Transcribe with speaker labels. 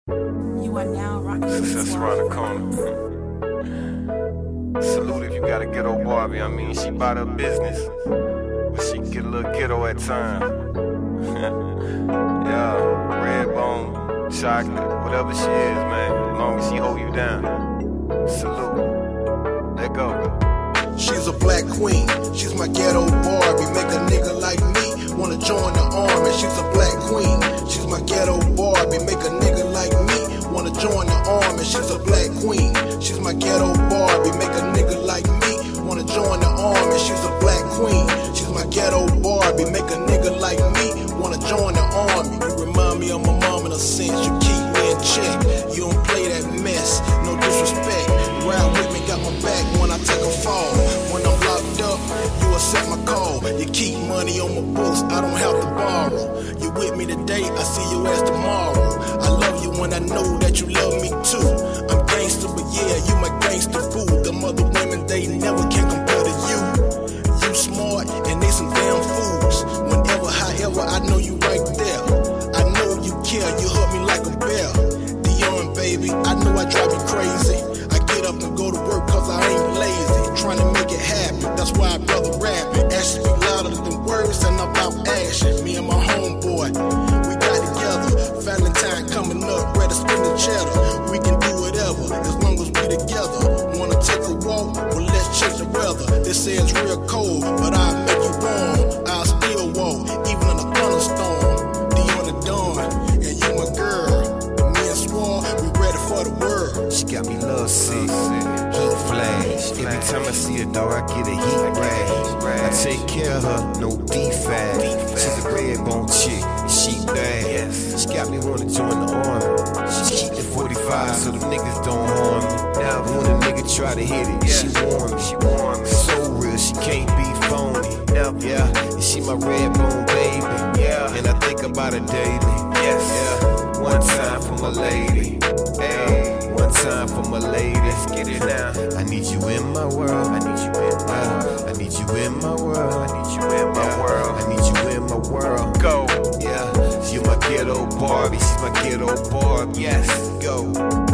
Speaker 1: You are now rocking with
Speaker 2: Success around the corner. Salute if you got a ghetto Barbie. I mean, she bout her business, but she get a little ghetto at times. Yeah, red bone, chocolate, whatever she is, man. As long as she hold you down. Salute. Let go.
Speaker 3: She's a black queen, she's my ghetto Barbie. Make a nigga like me wanna join the army. She's a black queen, she's my ghetto Barbie. Make a nigga like me wanna join the army. She's a black queen, she's my ghetto Barbie. Make a nigga like me wanna join the army. She's a black queen, she's my ghetto Barbie. Make a nigga like me wanna join the army. You remind me of my mom in a sense. You keep me in check, you don't play that mess, no disrespect. Ride with me, got my back when I take a fall. When I'm locked up, you accept my call. You keep money on my books, I don't have to borrow. You with me today, I see you as tomorrow. I love you when I know that you love me too. I'm gangster, but yeah, you my gangster boo. Them other women, they never can compare to you. You smart, and they some damn fools. Whenever, however, I know you right there. I know you care, you hug me like a bear. Dion, baby, I know I drive you crazy. I get up and go to work cause I ain't lazy. Trying to make it happen, that's why I'd rather rap it. Actions be louder than words and about action. Me and my homeboy, we got together. Valentine coming up, ready to spend the cheddar. We can do whatever, as long as we together. Wanna take a walk? Well, let's check the weather. They say it's real cold, but I'll make you warm. I'll still walk, even in a thunderstorm. Dion the Dawn, and you my girl. Me and Swar, we ready for the world.
Speaker 4: She got me love sick, heat flash. Every time I see her, dog, I get a heat rash. I take care of her, no defect. She's a red bone chick, and she bad. She got me wanna join the army. She keep the 45 so them niggas don't harm me. Now when a nigga try to hit it, she warm me. So real, she can't be phony. Yeah, and she my red bone baby. Yeah, and I think about her daily. Yeah, one time for my lady. Hey, one time for my lady. Let's get it now. I need you in my world. I need you in my world. I need you in my world. I need you in my world. I need you in my world.
Speaker 2: Go.
Speaker 4: Yeah, you my ghetto Barbie. She's my ghetto Barbie. Yes, go.